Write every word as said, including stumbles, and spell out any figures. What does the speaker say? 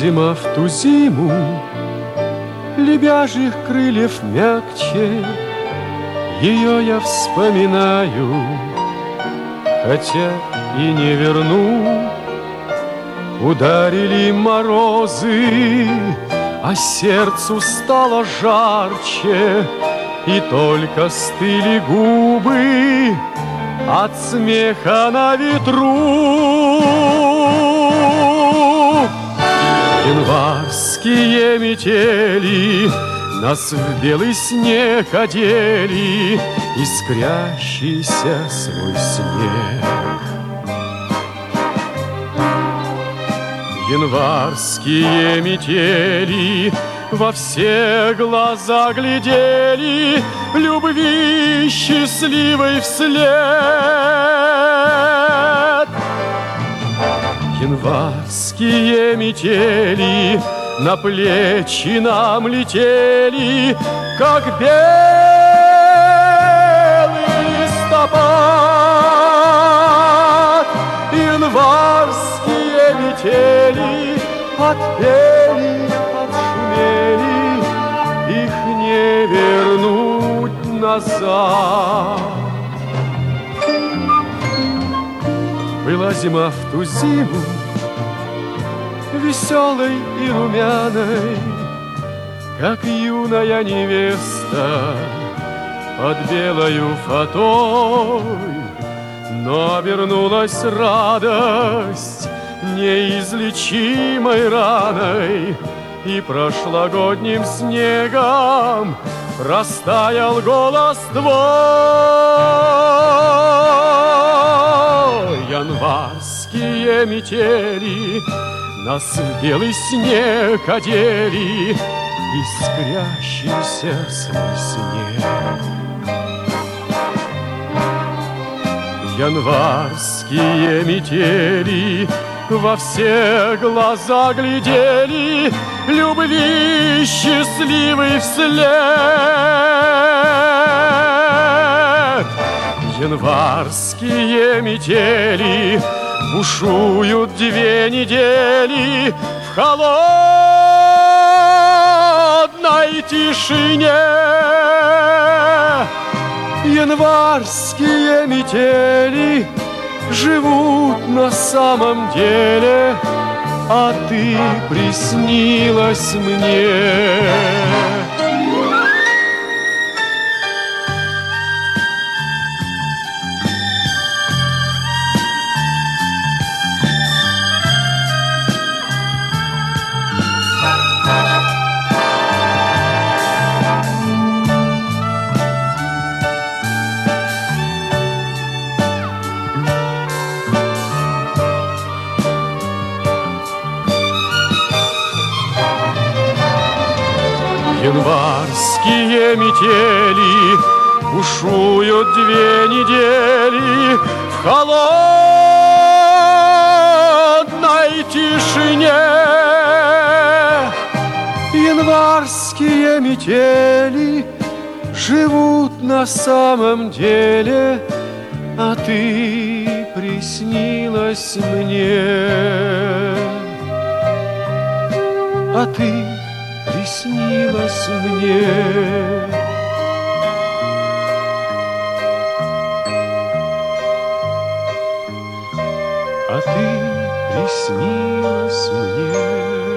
зима в ту зиму, лебяжьих крыльев мягче, ее я вспоминаю, хотя и не верну. Ударили морозы, а сердцу стало жарче, и только стыли губы от смеха на ветру. Январские метели нас в белый снег одели, искрящийся свой снег. Январские метели во все глаза глядели, любви счастливой вслед. Январские метели на плечи нам летели, как белый листопад. Январские метели отпели, отшумели, их не вернуть назад. Была зима в ту зиму, веселой и румяной, как юная невеста под белою фатой. Но обернулась радость неизлечимой раной, и прошлогодним снегом растаял голос твой. Январские метели нас в белый снег одели, искрящийся свой снег. Январские метели во все глаза глядели, любви счастливой вслед. Январские метели бушуют две недели в холодной тишине. Январские метели живут на самом деле, а ты приснилась мне. Январские метели бушуют две недели в холодной тишине. Январские метели живут на самом деле, а ты приснилась мне. А ты приснилась мне. А ты приснилась мне.